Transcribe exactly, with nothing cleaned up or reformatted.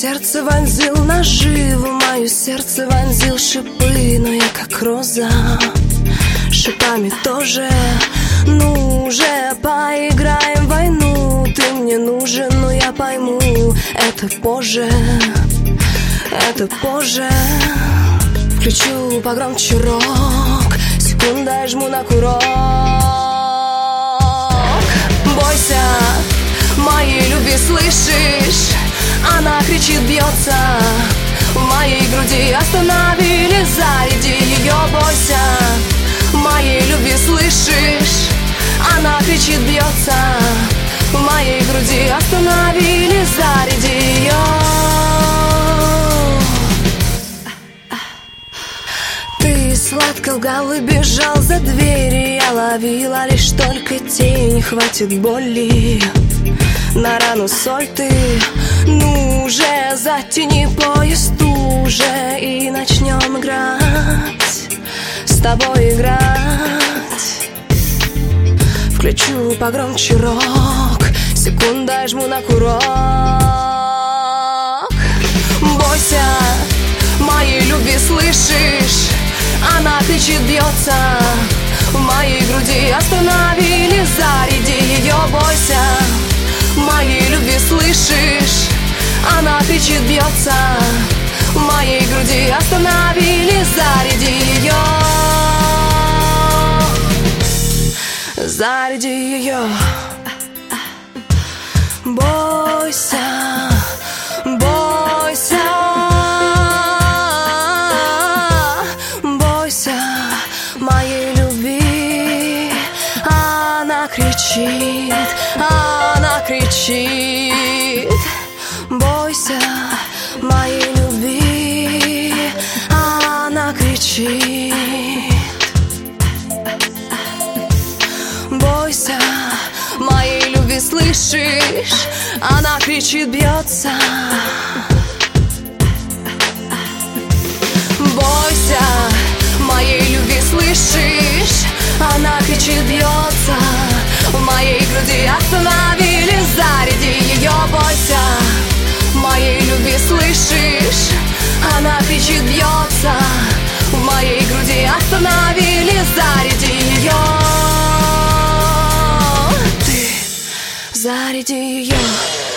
сердце вонзил ножи, в мое сердце вонзил шипы, но я как роза, шипами тоже. Ну уже поиграем в войну, ты мне нужен, но я пойму, это позже, это позже. Включу погромче рок, секунда, я жму на курок. Бойся моей любви, слышишь? Она кричит, бьется в моей груди. Останови или заряди ее. Бойся моей любви, слышишь? Она кричит, бьется в моей груди. Останови или заряди ее. Ты сладко лгал и бежал за двери. Я ловила лишь только тень. Хватит боли на рану, соль ты. Ну уже затяни поезд уже, и начнем играть, с тобой играть. Включу погромче рок, секунда, я жму на курок. Бойся моей любви, слышишь? Она кричит, бьется в моей груди. Останови или заряди ее. Бойся моей любви, слышишь? Она кричит, бьется в моей груди. Останови или заряди ее. Заряди ее. Бойся, бойся, бойся моей любви. Она кричит, она кричит. Бойся моей любви. Она кричит. Бойся моей любви, слышишь? Она кричит, бьется. Бойся моей любви, слышишь? Она кричит, бьется в моей груди. Останови или заряди ее. Бойся моей любви, слышишь? Она кричит, бьется в моей груди. Останови или заряди ее. Ты заряди ее.